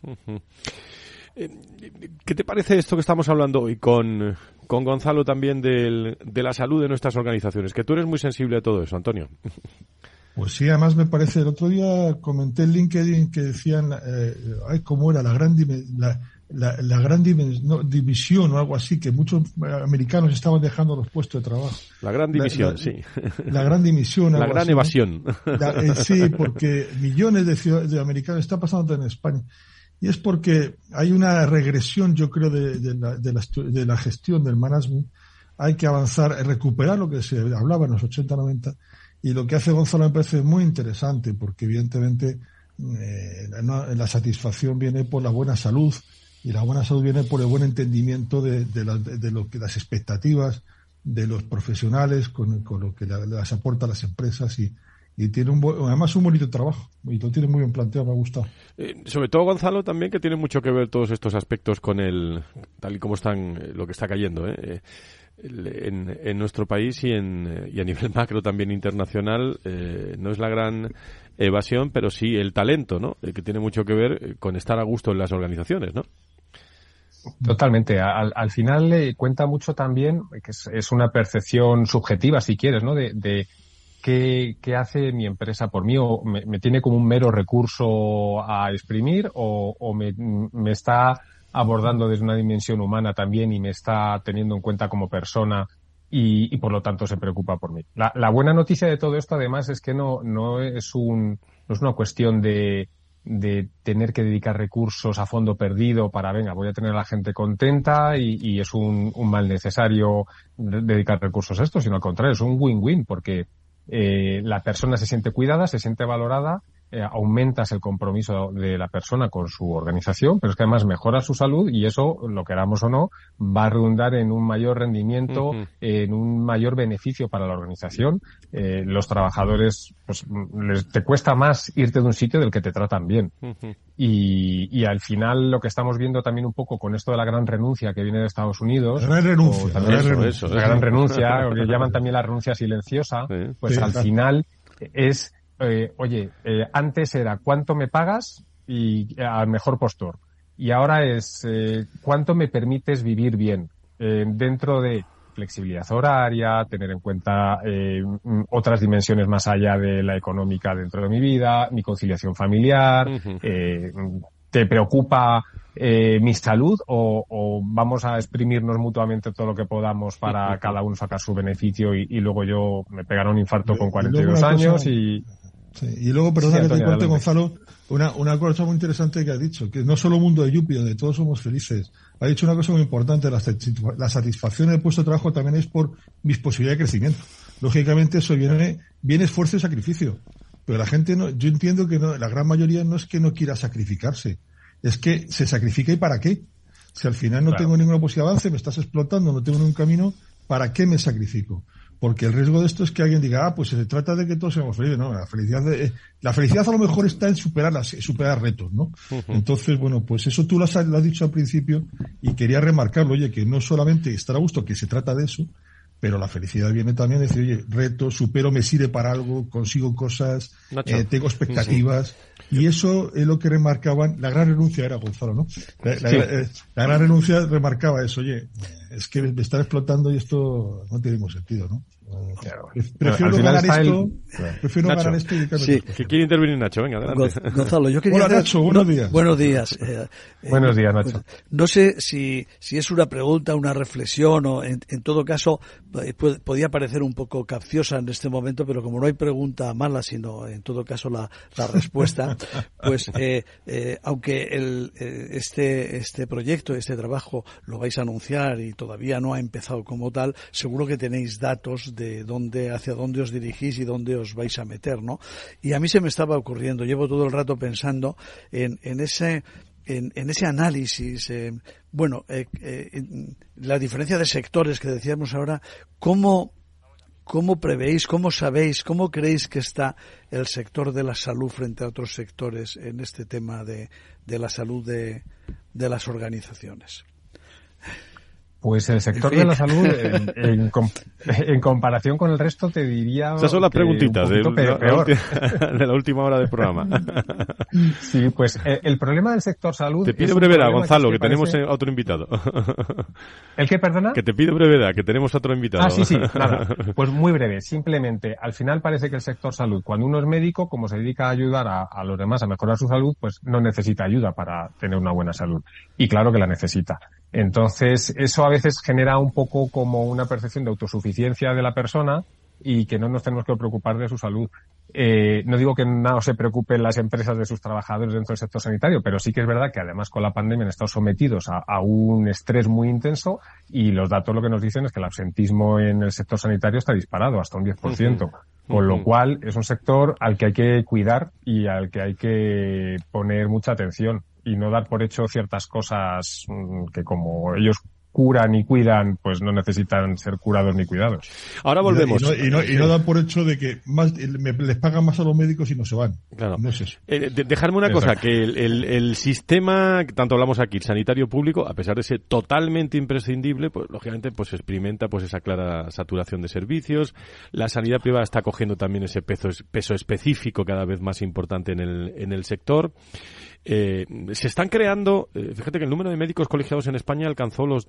¿Qué te parece esto que estamos hablando hoy con Gonzalo también de la salud de nuestras organizaciones? Que tú eres muy sensible a todo eso, Antonio. Pues sí, además me parece, el otro día comenté en LinkedIn que decían, cómo era la gran división o algo así, que muchos americanos estaban dejando los puestos de trabajo. La gran división, sí. La gran dimisión. La gran evasión. Sí, porque millones de americanos, está pasando en España. Y es porque hay una regresión, yo creo, de la gestión del management. Hay que avanzar, recuperar lo que se hablaba en los 80, 90. Y lo que hace Gonzalo me parece muy interesante, porque evidentemente la satisfacción viene por la buena salud, y la buena salud viene por el buen entendimiento de lo que las expectativas de los profesionales con lo que las aporta las empresas, y tiene además un bonito trabajo, y lo tiene muy bien planteado, me ha gustado. Sobre todo, Gonzalo, también, que tiene mucho que ver todos estos aspectos con tal y como están, lo que está cayendo, en nuestro país y a nivel macro también internacional. No es la gran evasión, pero sí el talento, ¿no? Que tiene mucho que ver con estar a gusto en las organizaciones, ¿no? Totalmente. Al final cuenta mucho también, que es una percepción subjetiva, si quieres, ¿no? De qué hace mi empresa por mí, o me tiene como un mero recurso a exprimir, o me está abordando desde una dimensión humana también y me está teniendo en cuenta como persona y por lo tanto se preocupa por mí. La buena noticia de todo esto, además, es que no es una cuestión de tener que dedicar recursos a fondo perdido para, voy a tener a la gente contenta y es un mal necesario dedicar recursos a esto, sino al contrario, es un win-win, porque la persona se siente cuidada, se siente valorada, aumentas el compromiso de la persona con su organización, pero es que además mejora su salud, y eso, lo queramos o no, va a redundar en un mayor rendimiento, en un mayor beneficio para la organización. Los trabajadores, pues, te cuesta más irte de un sitio del que te tratan bien. Y al final lo que estamos viendo también un poco con esto de la gran renuncia que viene de Estados Unidos, la gran renuncia, o que llaman también la renuncia silenciosa, pues al final es antes era cuánto me pagas y al mejor postor, y ahora es cuánto me permites vivir bien, dentro de flexibilidad horaria, tener en cuenta otras dimensiones más allá de la económica dentro de mi vida, mi conciliación familiar, ¿te preocupa mi salud o vamos a exprimirnos mutuamente todo lo que podamos para cada uno sacar su beneficio y luego yo me pegaré un infarto con 42 años y... Sí. Y luego, perdona que te corte, Gonzalo, una cosa muy interesante que has dicho, que no solo mundo de Yupi, donde todos somos felices. Ha dicho una cosa muy importante, la satisfacción en el puesto de trabajo también es por mis posibilidades de crecimiento. Lógicamente eso viene esfuerzo y sacrificio. Pero la gente yo entiendo que la gran mayoría no es que no quiera sacrificarse, es que se sacrifica, ¿y para qué? Si al final no tengo ninguna posibilidad de avance, me estás explotando, no tengo ningún camino, ¿para qué me sacrifico? Porque el riesgo de esto es que alguien diga, pues se trata de que todos seamos felices. No, la felicidad a lo mejor está en superar retos, ¿no? Entonces, bueno, pues eso tú lo has dicho al principio y quería remarcarlo, oye, que no solamente estar a gusto, que se trata de eso, pero la felicidad viene también de decir, oye, reto, supero, me sirve para algo, consigo cosas, tengo expectativas. Y eso es lo que remarcaban, la gran renuncia era, Gonzalo, ¿no? La gran renuncia remarcaba eso, oye, es que me están explotando y esto no tiene ningún sentido, ¿no? Claro. Prefiero ganar esto y dedicarme sí. Que quiere intervenir Nacho, venga, adelante. Gonzalo, yo quería... Hola, Nacho, buenos días. Buenos días. Buenos días, Nacho. No sé si es una pregunta, una reflexión, o en todo caso podía parecer un poco capciosa en este momento, pero como no hay pregunta mala, sino en todo caso la respuesta, pues aunque este proyecto, este trabajo lo vais a anunciar y todavía no ha empezado como tal, seguro que tenéis datos de hacia dónde os dirigís y dónde os vais a meter, ¿no? Y a mí se me estaba ocurriendo, llevo todo el rato pensando en ese análisis, la diferencia de sectores que decíamos ahora, ¿cómo prevéis, cómo sabéis, cómo creéis que está el sector de la salud frente a otros sectores en este tema de la salud de las organizaciones? Pues el sector de la salud, en comparación con el resto, te diría... Esas son las preguntitas peor. De la última hora del programa. Sí, pues el problema del sector salud... Te pido brevedad, Gonzalo, que tenemos otro invitado. ¿El qué, perdona? Que te pido brevedad, que tenemos otro invitado. Sí, nada. Pues muy breve. Simplemente, al final parece que el sector salud, cuando uno es médico, como se dedica a ayudar a los demás a mejorar su salud, pues no necesita ayuda para tener una buena salud. Y claro que la necesita. Entonces, eso a veces genera un poco como una percepción de autosuficiencia de la persona y que no nos tenemos que preocupar de su salud. No digo que no se preocupen las empresas de sus trabajadores dentro del sector sanitario, pero sí que es verdad que además con la pandemia han estado sometidos a un estrés muy intenso y los datos lo que nos dicen es que el absentismo en el sector sanitario está disparado hasta un 10%. Con lo cual es un sector al que hay que cuidar y al que hay que poner mucha atención y no dar por hecho ciertas cosas que como ellos curan y cuidan, pues no necesitan ser curados ni cuidados. Ahora volvemos. Y no dan por hecho de que les pagan más a los médicos y no se van. Claro. No es eso. Dejarme una cosa, que el sistema, tanto hablamos aquí, el sanitario público, a pesar de ser totalmente imprescindible, pues lógicamente pues experimenta pues esa clara saturación de servicios. La sanidad privada está cogiendo también ese peso específico cada vez más importante en el sector. Se están creando, fíjate que el número de médicos colegiados en España alcanzó los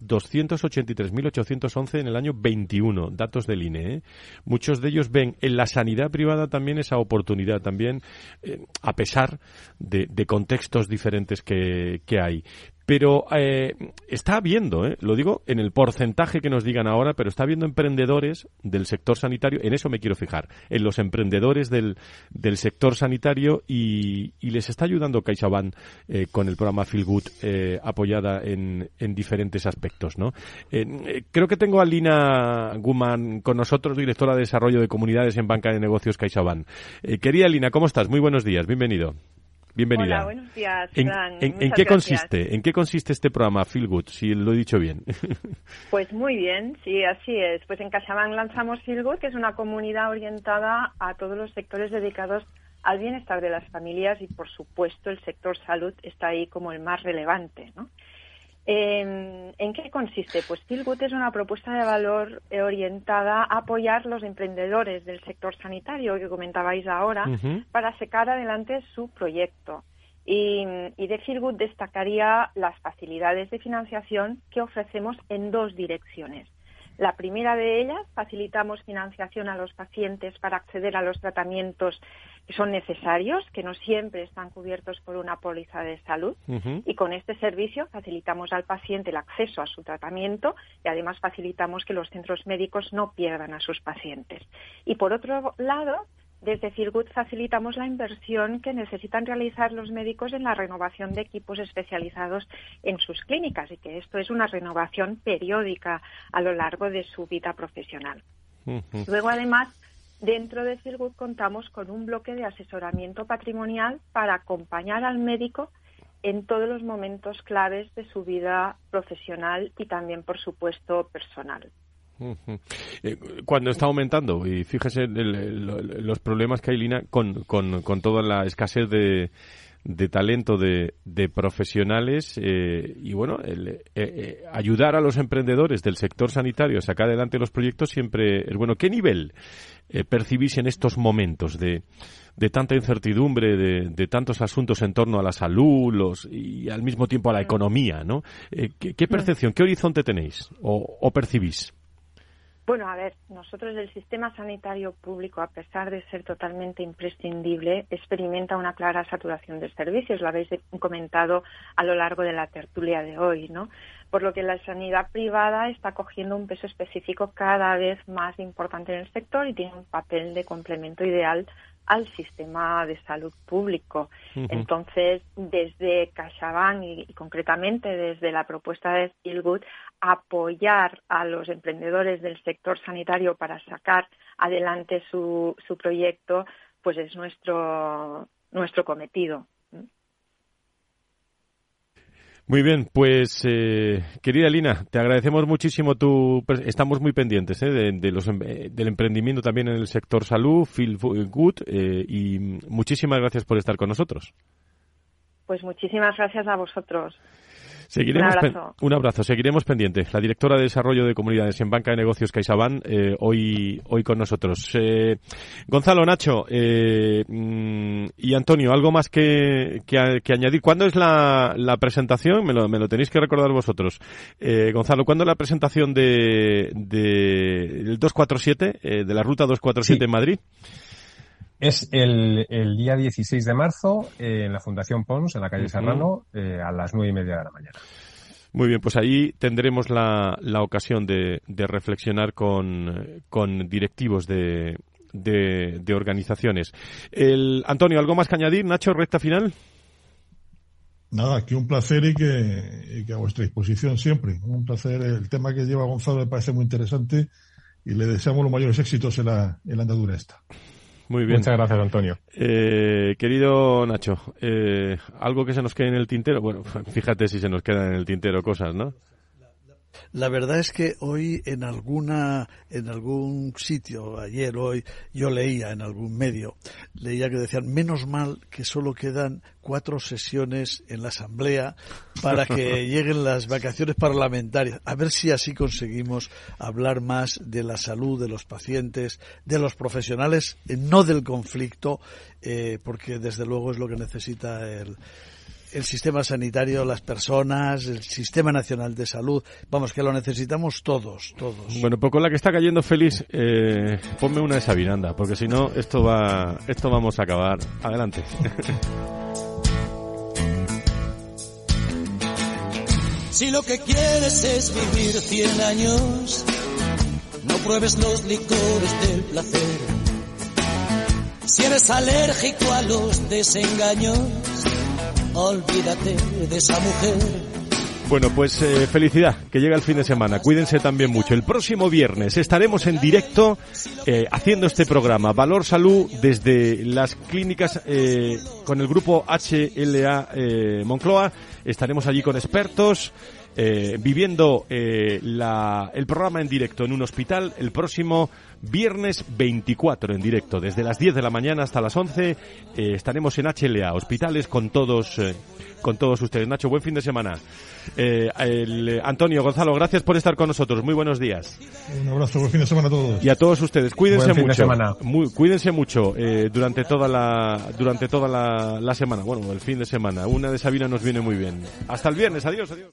283.811 en el año 21, datos del INE. Muchos de ellos ven en la sanidad privada también esa oportunidad, también a pesar de contextos diferentes que hay. Pero está habiendo, lo digo en el porcentaje que nos digan ahora, pero está habiendo emprendedores del sector sanitario, en eso me quiero fijar, en los emprendedores del sector sanitario y les está ayudando CaixaBank con el programa Feel Good apoyada en diferentes aspectos, ¿no? Creo que tengo a Lina Guman con nosotros, directora de Desarrollo de Comunidades en Banca de Negocios CaixaBank. Querida Lina, ¿cómo estás? Muy buenos días, bienvenida. Hola, buenos días, Fran. ¿En qué consiste? ¿En qué consiste este programa Feel Good, si lo he dicho bien? Pues muy bien, sí, así es. Pues en CaixaBank lanzamos Feel Good, que es una comunidad orientada a todos los sectores dedicados al bienestar de las familias y, por supuesto, el sector salud está ahí como el más relevante, ¿no? ¿En qué consiste? Pues Feel Good es una propuesta de valor orientada a apoyar los emprendedores del sector sanitario que comentabais ahora para sacar adelante su proyecto. Y de Feel Good destacaría las facilidades de financiación que ofrecemos en dos direcciones. La primera de ellas, facilitamos financiación a los pacientes para acceder a los tratamientos que son necesarios, que no siempre están cubiertos por una póliza de salud. Y con este servicio facilitamos al paciente el acceso a su tratamiento y además facilitamos que los centros médicos no pierdan a sus pacientes. Y por otro lado, desde Feel Good facilitamos la inversión que necesitan realizar los médicos en la renovación de equipos especializados en sus clínicas y que esto es una renovación periódica a lo largo de su vida profesional. Luego, además, dentro de Feel Good contamos con un bloque de asesoramiento patrimonial para acompañar al médico en todos los momentos claves de su vida profesional y también, por supuesto, personal. Cuando está aumentando, y fíjese los problemas que hay, Lina, con toda la escasez de talento de profesionales y bueno, ayudar a los emprendedores del sector sanitario a sacar adelante los proyectos siempre es bueno. ¿Qué nivel percibís en estos momentos de tanta incertidumbre, de tantos asuntos en torno a la salud y al mismo tiempo a la economía, ¿no? ¿Qué percepción, qué horizonte tenéis o percibís? Bueno, a ver, nosotros el sistema sanitario público, a pesar de ser totalmente imprescindible, experimenta una clara saturación de servicios, lo habéis comentado a lo largo de la tertulia de hoy, ¿no? Por lo que la sanidad privada está cogiendo un peso específico cada vez más importante en el sector y tiene un papel de complemento ideal al sistema de salud público. Uh-huh. Entonces, desde CaixaBank y concretamente desde la propuesta de Feel Good, apoyar a los emprendedores del sector sanitario para sacar adelante su proyecto, pues es nuestro cometido. Muy bien, pues querida Lina, te agradecemos muchísimo estamos muy pendientes del emprendimiento también en el sector salud, Feel Good, y muchísimas gracias por estar con nosotros. Pues muchísimas gracias a vosotros. Un abrazo. Seguiremos pendientes. La directora de Desarrollo de Comunidades en Banca de Negocios CaixaBank, hoy con nosotros. Gonzalo, Nacho y Antonio, ¿algo más que añadir? ¿Cuándo es la presentación? Me lo tenéis que recordar vosotros. Gonzalo, ¿cuándo es la presentación del 247, de la ruta 247 sí. En Madrid? Es el día 16 de marzo en la Fundación Pons, en la calle Serrano, a las 9:30 de la mañana. Muy bien, pues ahí tendremos la ocasión de reflexionar con directivos de organizaciones. Antonio, ¿algo más que añadir? Nacho, recta final. Nada, aquí un placer y que a vuestra disposición siempre. Un placer. El tema que lleva Gonzalo me parece muy interesante y le deseamos los mayores éxitos en la andadura esta. Muy bien. Muchas gracias, Antonio. Querido Nacho, ¿algo que se nos quede en el tintero? Bueno, fíjate si se nos quedan en el tintero cosas, ¿no? La verdad es que hoy en algún sitio, hoy, yo leía en algún medio, que decían, menos mal que solo quedan 4 sesiones en la Asamblea para que lleguen las vacaciones parlamentarias. A ver si así conseguimos hablar más de la salud de los pacientes, de los profesionales, no del conflicto, porque desde luego es lo que necesita el sistema sanitario, las personas, el sistema nacional de salud. Vamos, que lo necesitamos todos. Bueno, pues con la que está cayendo Félix, ponme una de Sabinanda, porque si no, esto vamos a acabar. Adelante. Si lo que quieres es vivir 100 años, no pruebes los licores del placer. Si eres alérgico a los desengaños, olvídate de esa mujer. Bueno, pues felicidad, que llega el fin de semana. Cuídense también mucho. El próximo viernes estaremos en directo haciendo este programa Valor Salud desde las clínicas con el grupo HLA Moncloa. Estaremos allí con expertos viviendo el programa en directo en un hospital el próximo viernes 24 en directo, desde las 10 de la mañana hasta las 11. Estaremos en HLA, hospitales con todos ustedes. Nacho, buen fin de semana. Antonio, Gonzalo, gracias por estar con nosotros. Muy buenos días. Un abrazo, buen fin de semana a todos. Y a todos ustedes, cuídense buen fin mucho. De semana. Cuídense mucho durante toda la semana. Bueno, el fin de semana. Una de Sabina nos viene muy bien. Hasta el viernes. Adiós.